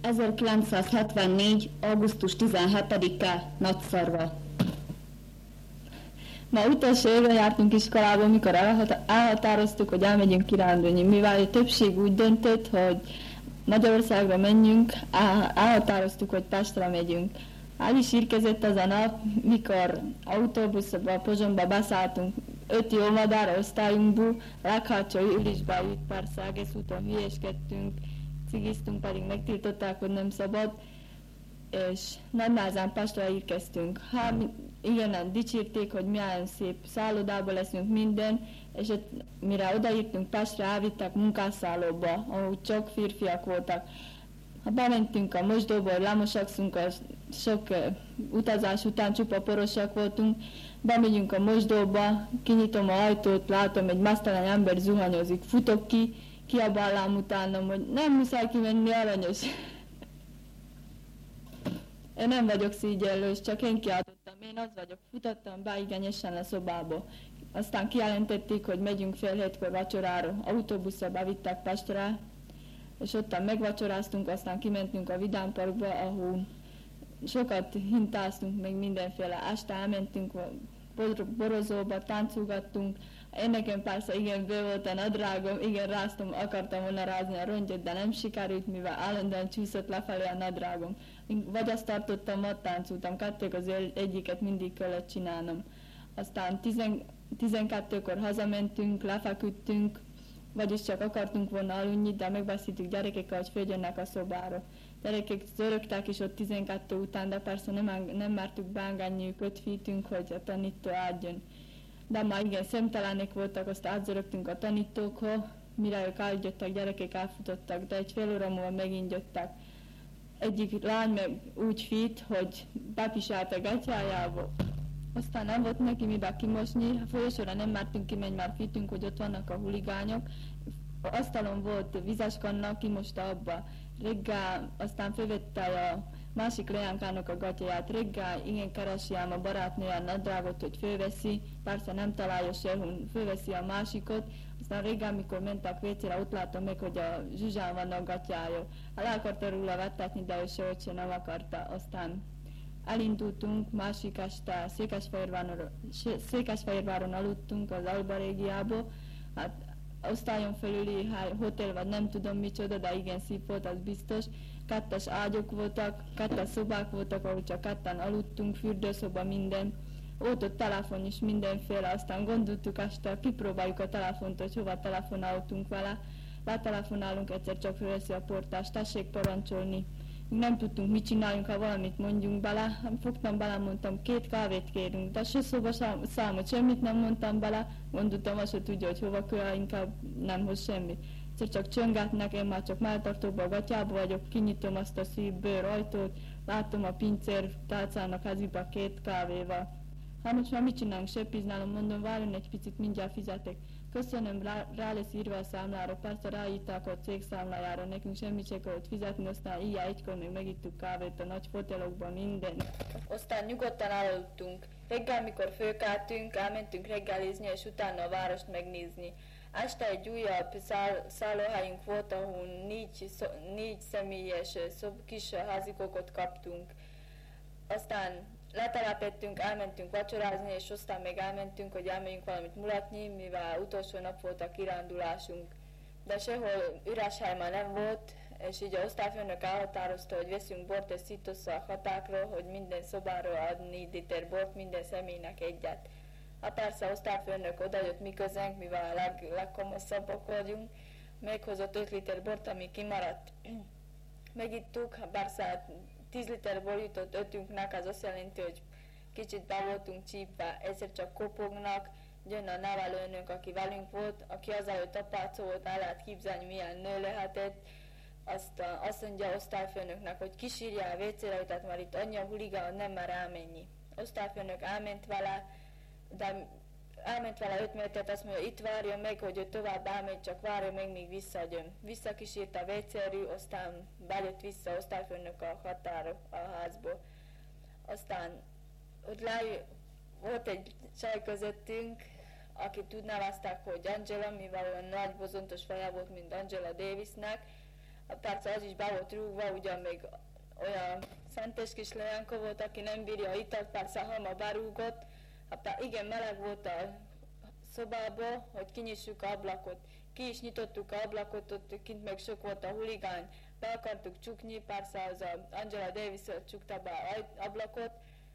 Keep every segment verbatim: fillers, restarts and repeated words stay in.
ezerkilencszázhetvennégy. augusztus tizenhetedike. Nagyszarva. Ma utolsó éve jártunk iskolába, mikor elhatároztuk, hogy elmegyünk kirándulni. Mivel a többség úgy döntött, hogy Magyarországra menjünk, elhatároztuk, hogy Pestre megyünk. El is érkezett az a nap, mikor autóbuszba, Pozsonyba beszálltunk, öt jó madár osztályunkból, a leghátsó ülésbe ült, persze egész úton hülyéskedtünk, cigiztünk, pedig megtiltották, hogy nem szabad, és nagynázán Pestre érkeztünk. Hát igen, dicsérték, hogy milyen szép szállodában leszünk minden, és ott, mire odaértünk Pestre, elvittek munkásszállóba, ahol csak férfiak voltak. Ha bementünk a mosdóba, hogy lemosakszunk, a sok uh, utazás után csupa porosak voltunk, bemegyünk a mosdóba, kinyitom a ajtót, látom, egy masztalány ember zuhanyozik, futok ki, kiabálám utána, hogy nem muszáj kimenni, aranyos. Én nem vagyok szígyellős, csak én kiáltottam, én az vagyok, futottam be igényesen a szobába. Aztán kijelentették, hogy megyünk fél hétkor vacsorára, autóbuszra bevittek Pestre, és ottan megvacsoráztunk, aztán kimentünk a Vidám Parkba, ahol sokat hintáztunk, még mindenféle. Este elmentünk borozóba, táncolgattunk. Én nekem persze igen bő volt a nadrágom, igen ráztam, akartam volna rázni a rongyot, de nem sikerült, mivel állandóan csúszott lefelé a nadrágom. Vagy azt tartottam, vagy táncoltam, kettők az egyiket mindig kellett csinálnom. Aztán tizenkettőkor hazamentünk, lefeküdtünk, vagyis csak akartunk volna aludni, de megbeszéltük gyerekekkel, hogy följönnek a szobára. Gyerekek zörögtek is ott tizenkettő után, de persze nem, nem mertük beengedni őket, féltünk, hogy a tanító adjon. De már igen, szemtelenek voltak, azt átzörögtünk a tanítókhoz, mire ők eljöttek, gyerekek elfutottak, de egy fél óra múlva megint jöttek. Egyik lány meg úgy fít, hogy bepisált a gatyájába. Aztán nem volt neki miben kimosni, a folyosóra nem mertünk kimenni, már fítünk, hogy ott vannak a huligányok. Asztalon volt vizes kanna, kimosta abba. Reggel aztán fölvette a másik leánykának a gatyáját. Reggel igen keresi ám a barátnője a nadrágot, hogy fölveszi, persze nem találja sehol, fölveszi a másikot. Aztán reggel, mikor mentek vécére, ott látom meg, hogy a zsuzsán van a gatyája. El akarta róla vettetni, de ő sehogy se nem akarta. Aztán elindultunk, másik este Székesfehérváron, Székesfehérváron aludtunk az Alba régiába. Hát osztályon felüli hotel, vagy nem tudom micsoda, de igen szép volt, az biztos. Kettes ágyok voltak, kettes szobák voltak, ahol csak ketten aludtunk, fürdőszoba, minden. Ott ott telefon is mindenféle, aztán gondoltuk este, kipróbáljuk a telefont, hogy hova telefonáltunk vele. Letelefonálunk, egyszer csak fölveszi a portás, tessék parancsolni. Nem tudtunk, mit csináljunk, ha valamit mondjunk bele. Fogtam bele, mondtam, két kávét kérünk, de se szóba számot, semmit nem mondtam bele. Gondoltam, azt se tudja, hogy hova kell, inkább nem hoz semmit. Egyszer csak csöngetnek, én már csak melltartóban a gatyába vagyok, kinyitom azt a szép bőr ajtót, látom a pincér tálcának háziba két kávéval. Hát most már mit csinálunk, seppiználom, mondom, várjon egy picit, mindjárt fizetek. Köszönöm, rá, rá lesz írva a számlára, persze ráírták a cég számlájára, nekünk semmit se kellett fizetni, aztán ilyen egykor még megittuk kávét a nagy fotelokban, minden. Aztán nyugodtan elaludtunk. Reggel, mikor fölkeltünk, elmentünk reggelizni, és utána a várost megnézni. Este egy újabb száll, szállóhelyünk volt, ahol négy, szó, négy személyes szob, kis házikókot kaptunk. Aztán letelepettünk, elmentünk vacsorázni, és aztán még elmentünk, hogy elmenjünk valamit mulatni, mivel utolsó nap volt a kirándulásunk. De sehol üres hely már nem volt, és így a osztályfőnök elhatározta, hogy veszünk bort és szítosszal a hatákról, hogy minden szobáról ad négy liter bort, minden személynek egyet. Hát persze osztályfőnök odajött mi közénk, mivel a leg, legkomoszabbak vagyunk, meghozott öt liter bort, ami kimaradt. Megittuk, persze tíz literból jutott ötünknek, az azt jelenti, hogy kicsit be voltunk csípve, egyszer csak kopognak, jön a nevelőnök, aki velünk volt, aki azelőtt apácó volt, el lehet képzelni, milyen nő lehetett. Azt, azt mondja osztályfőnöknek, hogy kisírja a vécére, tehát már itt anyja huligán, nem mer elmenni. Osztályfőnök elment vele, de elment vele öt métert, azt mondja, itt várjon meg, hogy ő tovább elmegy, csak várjon meg, míg visszajön. Visszakísírta a vécérű, aztán bejött vissza osztályfőnök a határa a házból. Aztán ott lej, volt egy csaj közöttünk, akit úgy neveztek, hogy Angela, mivel olyan nagy bozontos feje volt, mint Angela Davisnek. persze az is be volt rúgva, ugyan még olyan szentes kis leánka volt, aki nem bírja a italt, persze a hama berúgott. Hát igen, meleg volt a szobába, hogy kinyissuk a ablakot. Ki is nyitottuk a ablakot, ott kint meg sok volt a huligán, be akartuk csukni, persze az a Angela Davis csukta be a ablakot,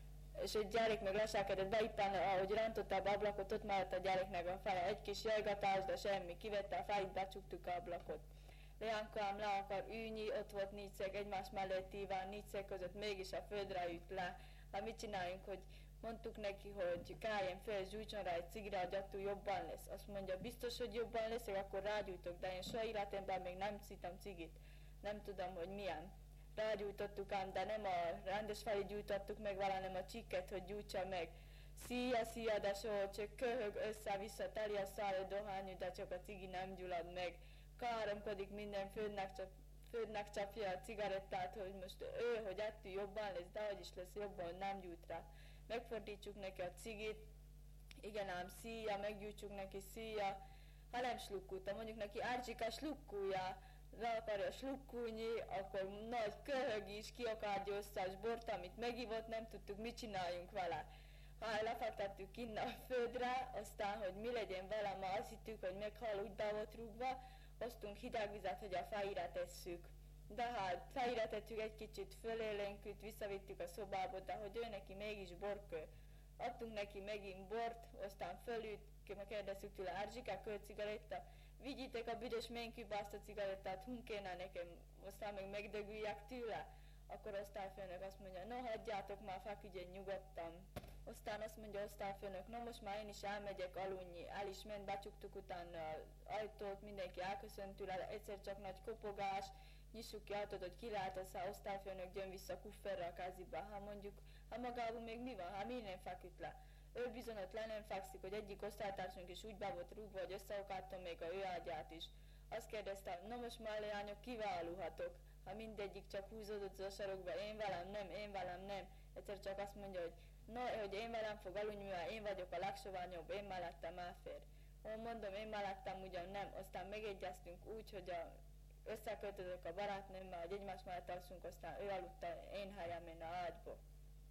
és egy gyerek meg leselkedett be, éppen ahogy rántotta be ablakot, ott maradt a gyereknek a feje. Egy kis jajgatás, de semmi, kivette a fejét, becsuktuk a ablakot. Leánkám le akar ülni, ott volt négy szék egymás mellett íván, négy szék között mégis a földre ült le. Hát mit csináljunk, hogy mondtuk neki, hogy keljen fel, és gyújtson rá egy cigire, hogy attól jobban lesz. Azt mondja, biztos, hogy jobban leszek, akkor rágyújtok, de én soha életemben még nem szittem cigit. Nem tudom, hogy milyen. Rágyújtottuk ám, de nem a rendes felé gyújtottuk meg vele, hanem a csikket, hogy gyújtsa meg. Szia, szia, de soha csak köhög össze-vissza, teli a szára dohányú, de csak a cigi nem gyullad meg. Káromkodik minden, földnek, csap, földnek csapja a cigarettát, hogy most ő, hogy ettől jobban lesz, de hogy is lesz jobban, hogy nem gyújt rá. Megfordítsuk neki a cigit, igen ám, szia, meggyújtsuk neki, szia, ha nem slukkulta, mondjuk neki, Árcsika, slukkulja, le akarja slukkulni, akkor nagy köhög is, ki akar összes bort, amit megivott, nem tudtuk, mit csináljunk vele. Ha lefektettük innen a földre, aztán, hogy mi legyen vele, ma azt hittük, hogy meghal, úgy be volt rúgva, hoztunk hideg vizet, hogy a fejére tesszük. De hát fejére tettük egy kicsit, fölélénkült, visszavittük a szobába, de hogy ő neki mégis borkő. Adtunk neki megint bort, aztán fölült, kérdeztük tőle, Árcsika, költ cigaretta, vigyétek a büdös ménkűbe azt a cigarettát, hun kéne nekem, aztán meg megdögüljek tőle. Akkor osztályfőnök azt mondja, no hagyjátok már, feküdjön nyugodtan. Aztán azt mondja osztályfőnök, no most már én is elmegyek aludni. El is ment, becsuktuk utána az ajtót, mindenki elköszönt tőle, egyszer csak nagy kopogás, nyissuk ki ajtót, hogy ki lehet, aztán osztályfőnök jön vissza kufferre a kezébe. Ha mondjuk, ha magában még mi van, ha mi nem feküdt le. Ő bizony ott le nem fekszik, hogy egyik osztálytársunk is úgy be volt rúgva, hogy összeakadtam még a ő ágyát is. Azt kérdezte, na most már leányok, kivel aludhatok? Ha mindegyik csak húzódott a sarokba, én velem nem, én velem nem. Egyszer csak azt mondja, hogy no, hogy én velem fog aludni, mivel én vagyok a legsoványabb, én mellettem elfér. Ó, mondom, én mellettem ugyan nem, aztán megegyeztünk úgy, hogy a, összeköltözök a barátnőmmel, hogy egymás mellett alszunk, aztán ő aludta én helyemen a ágyba.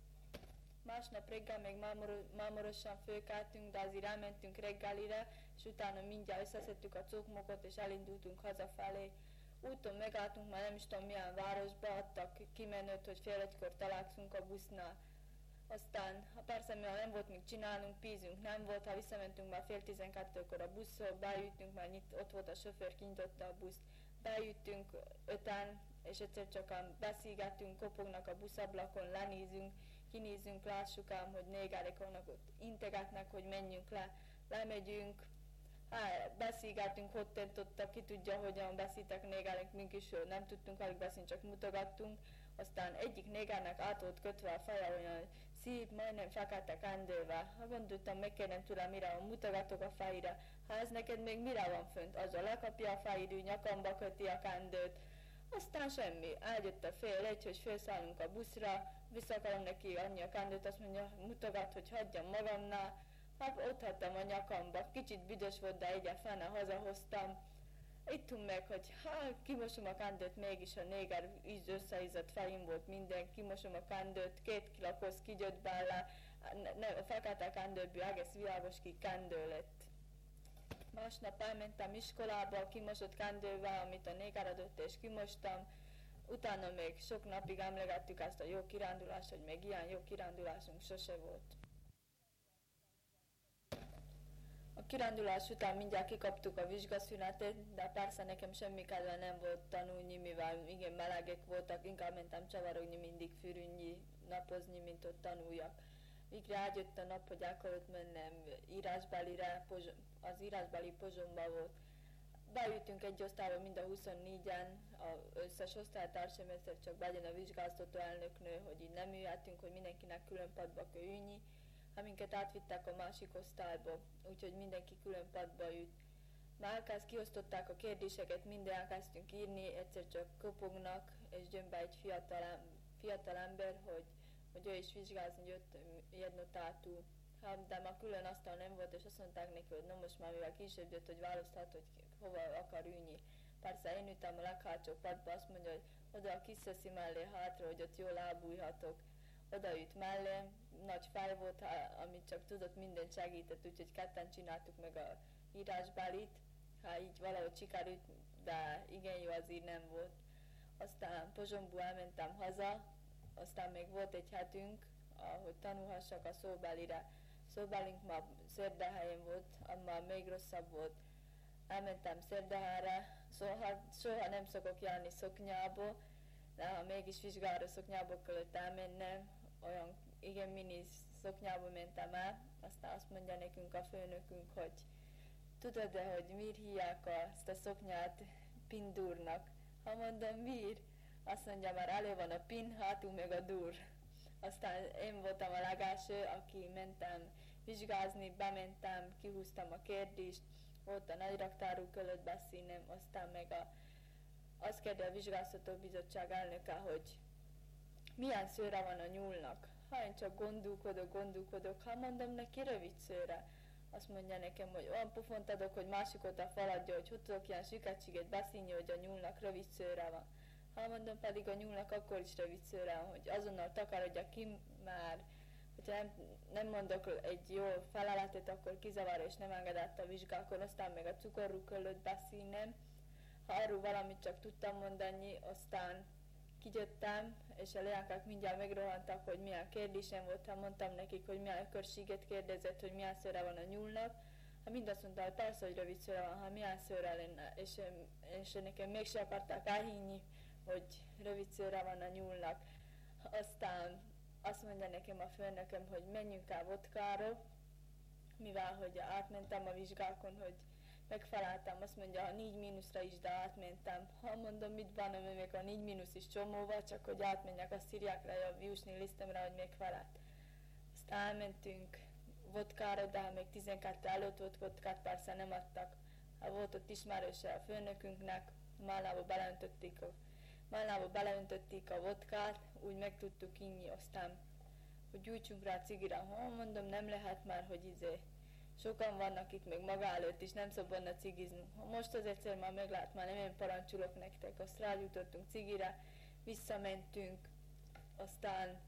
Másnap reggel még mámorosan fölkeltünk, de azért elmentünk reggelire, és utána mindjárt összeszedtük a cokmokot, és elindultunk hazafelé. Úton megálltunk, már nem is tudom milyen városba, adtak kimenőt, hogy fél egykor találkozunk a busznál. Aztán, ha persze, mivel nem volt még csinálnunk, pízünk nem volt, ha visszamentünk már fél tizenkettőkor a buszról, beüttünk, már nyit, ott volt a sofőr, kinyitotta a buszt, beüttünk öten, és egyszer csak beszélgettünk, kopognak a buszablakon, lenézünk, kinézzünk, lássuk ám, hogy négerek vannak ott, integetnek, hogy menjünk le, lemegyünk, hát, beszélgettünk, hogy tentottak, ki tudja, hogyan beszéltek négerek, mink is nem tudtunk velük beszélni, csak mutogattunk. Aztán egyik négernek át volt kötve a feje olyan szép, majdnem fekete kendővel. Ha gondoltam, megkérdem tőle, mire van, mutogatok a fejére. Ha ez neked még mire van fönt, azzal lekapja a fejidő, nyakamba köti a kendőt. Aztán semmi, eljött a fél egy, hogy felszállunk a buszra, visszakarom neki annyi a kendőt, azt mondja, mutogat, hogy hagyjam magamnál. Hát ott hagytam a nyakamba, kicsit büdös volt, de egyen fene hazahoztam. Ittunk meg, hogy ha kimosom a kendőt, mégis a néger íz összeízott fején volt minden, kimosom a kendőt, két kilakoz kigyött bele, ne, a fekete kendőből egész világos ki kendő lett. Másnap elmentem iskolába, kimosott kendővel, amit a néger adott, és kimostam. Utána még sok napig emlegettük ezt a jó kirándulást, hogy még ilyen jó kirándulásunk sose volt. A kirándulás után mindjárt kikaptuk a vizsgaszünetet, de persze nekem semmi kedve nem volt tanulni, mivel igen melegek voltak, inkább mentem csavarogni, mindig fürünni, napozni, mint ott tanuljak. Végre eljött a nap, hogy el kellett mennem írásbelire, az írásbeli Pozsonyba volt. Beültünk egy osztályba mind a huszonnégyen, az összes osztálytársam, egyszer csak bejön a vizsgáztató elnöknő, hogy így nem ülhetünk, hogy mindenkinek külön padba kell ülni. Ha minket átvitták a másik osztályba, úgyhogy mindenki külön padba ült. Már elkezd, kiosztották a kérdéseket, minden elkezdtünk írni, egyszer csak kopognak, és jön be egy fiatal, fiatal ember, hogy, hogy ő is vizsgázni jött jednotátul. De már külön asztal nem volt, és azt mondták neki, hogy no most már mivel később jött, hogy választhat, hogy hova akar ülni. Persze én ültem a leghátsó padba, azt mondja, hogy oda a kis szeszi mellé hátra, hogy ott jól elbújhatok. Oda ült mellém, nagy fej volt, amit csak tudott, mindent segített, úgyhogy ketten csináltuk meg a írásbálit. Hát így valahogy sikerült, de igen jó az ír nem volt. Aztán Pozsonyból elmentem haza, aztán még volt egy hetünk, hogy tanulhassak a szóbelire. Szóbelink ma Szérdehelyén volt, amma még rosszabb volt. Elmentem Szérdehelyre, soha, soha nem szokok járni szoknyából, de ha mégis vizsgára szoknyából kellett elmennem, olyan igen mini szoknyából mentem el, aztán azt mondja nekünk a főnökünk, hogy tudod-e, hogy miért hívják ezt a szoknyát pindúrnak? Ha mondom, miért? Azt mondja, már elő van a pin, hátul meg a dur. Aztán én voltam a legelső, aki mentem vizsgázni, bementem, kihúztam a kérdést, volt a nagyraktárú kellett beszélnem, aztán meg a, azt kérde a vizsgáztató bizottság elnöke, hogy milyen szőre van a nyúlnak. Ha én csak gondolkodok, gondolkodok, ha mondom neki rövid szőre, azt mondja nekem, hogy olyan pofont adok, hogy másikot a feladja, hogy hogy tudok ilyen süketséget beszélni, hogy a nyúlnak rövid szőre van. Ha mondom pedig a nyúlnak akkor is rövid szőre van, hogy azonnal takarodja ki már, hogyha nem, nem mondok egy jó feleletet, akkor kizavar és nem engedett a vizsgákon, aztán még a cukorról kellett beszélnem. Ha arról valamit csak tudtam mondani, aztán kigyöttem, és a leánkák mindjárt megrohantak, hogy milyen kérdésem volt, ha mondtam nekik, hogy milyen ökörséget kérdezett, hogy milyen szőre van a nyúlnak. Ha mind azt mondta, hogy persze, hogy rövid szőre van, ha milyen szőre lenne, és, és nekem mégsem akarták elhinni, hogy rövid szőre van a nyúlnak. Aztán azt mondja nekem a főnököm, hogy menjünk el vodkára, mivel hogy átmentem a vizsgákon, hogy megfeleltem, azt mondja, a négy mínuszra is, de átmentem. Ha mondom, mit bánom, hogy még a négy mínusz is csomóval, csak hogy átmenjek, azt írják rá a viusni lisztemre, hogy megfelelt. Aztán elmentünk vodkára, de ha még tizenkettő előtt volt vodkát, persze nem adtak. Ha volt ott ismerőse a főnökünknek, Málnába beleöntötték a, Málnába beleöntötték a vodkát, úgy meg tudtuk inni, aztán hogy gyújtsunk rá cigire. Ha mondom, nem lehet már, hogy izé. Sokan vannak itt még maga előtt is, nem szabadna cigizni. Ha most az egyszer már meglát, már nem én parancsolok nektek, azt rágyújtottunk cigire, visszamentünk, aztán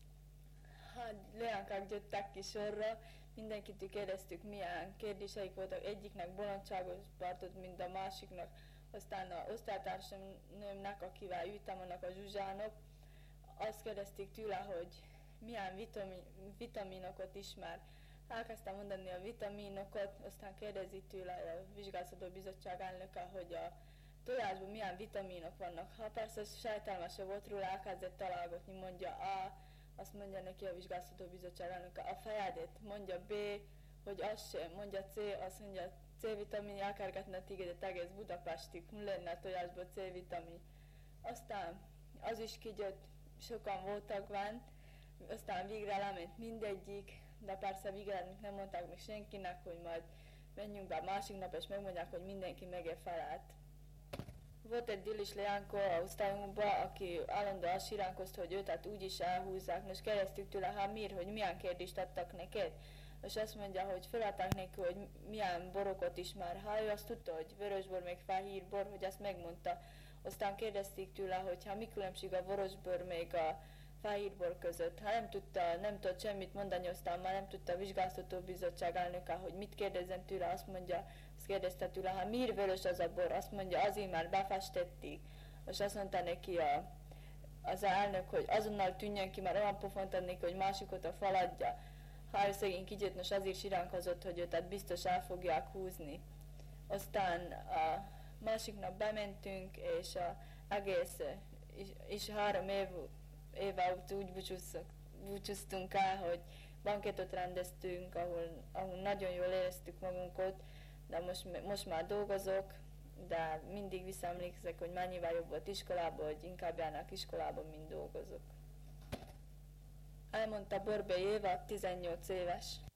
hát leánkák jöttek ki sorra, mindenkitől kérdeztük, milyen kérdéseik voltak, egyiknek bolondságos partot, mint a másiknak, aztán az osztálytársamnak, akivel ültem, annak a Zsuzsának, azt kérdezték tőle, hogy milyen vitamin, vitaminokat ismer. Elkezdtem mondani a vitaminokat, aztán kérdezi tőle a vizsgáztató bizottság elnöke, hogy a tojásban milyen vitaminok vannak. Ha persze sejtelmese volt róla, elkezdett találgatni, mondja A, azt mondja neki a vizsgáztató bizottság elnöke, a fejedet, mondja B, hogy az sem, mondja C, azt mondja C-vitamin, elkergetne tigedet egész Budapestig, mi lenne a tojásban C-vitamin. Aztán az is kijött, sokan voltak bent, aztán végre lement mindegyik, de persze végre nem mondták még senkinek, hogy majd menjünk be a másik nap, és megmondják, hogy mindenki megfelelt. Volt egy Dilis leánko a osztályunkban, aki állandóan siránkozta, hogy őt úgyis elhúzzák. Most kérdeztük tőle, hát miért, hogy milyen kérdést adtak neked? És azt mondja, hogy feladták neki, hogy milyen borokat ismer. Ha ő azt tudta, hogy vörösbor, meg fehér bor, hogy azt megmondta. Aztán kérdezték tőle, hogy ha mi különbség a vörösbor, meg a fehérbor között. Ha nem tudta, nem tudott semmit mondani, aztán már nem tudta a vizsgáztató bizottság elnöke, hogy mit kérdezzen tőle, azt mondja, azt kérdezte tőle, ha miért vörös az a bor, azt mondja, azért már befestették. És azt mondta neki a, az elnök, hogy azonnal tűnjön ki, már olyan pofont adnék, hogy másikot a faladja. Ha ő szegény kijött, most azért siránkozott, hogy őt tehát biztos el fogják húzni. Aztán a másik nap bementünk, és a egész, és, és három év éve úgy búcsúztunk el, hogy banketot rendeztünk, ahol, ahol nagyon jól éreztük magunkat, de most, most már dolgozok, de mindig visszaemlékszek, hogy mennyivel jobb volt iskolában, hogy inkább járnak iskolában, mint dolgozok. Elmondta Borbély Éva, tizennyolc éves.